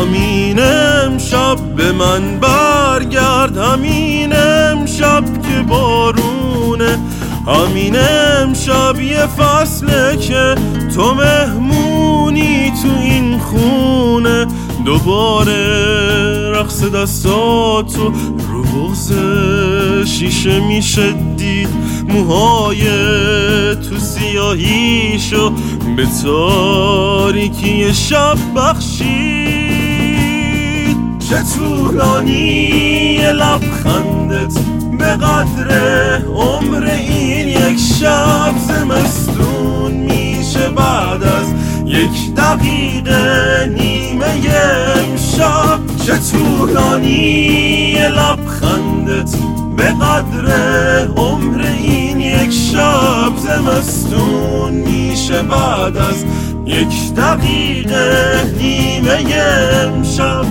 همین امشب به من برگرد، همین امشب که بارونه، همین امشب یه فصله که تو مهمونی تو این خونه. دوباره رقص دستاتو رو بغض شیشه میشه دید، موهای تو سیاهیشو به تاریکی شب بخشید. چه طولانی لبخندت به قدر عمر این یک شب زمستون میشه بعد از یک دقیقه نیمه امشب. چه طولانی لبخندت به قدر عمر این یک شب زمستون میشه بعد از یک دقیقه نیمه امشب.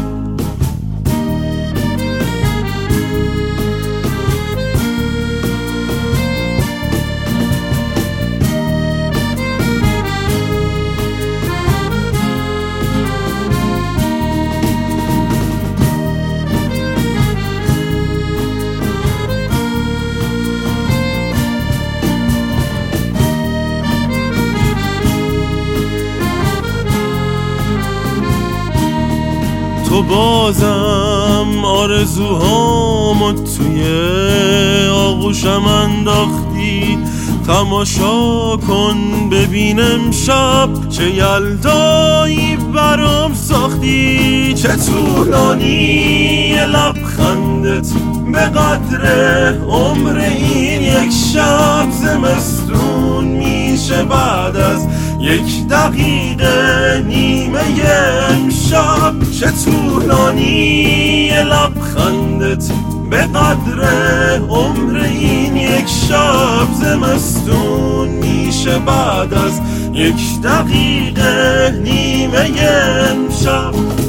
تو بازم آرزوهامو توی آغوشم انداختی، تماشا کن ببین امشب چه یلدایی برام ساختی. چه طولانی لبخندت به قدر عمر این یک شب زمستون میشه بعد از یک دقیقه نیمه امشب. چه طولانی لبخندت به قدر عمر این یک شب زمستون میشه بعد از یک دقیقه نیمه امشب.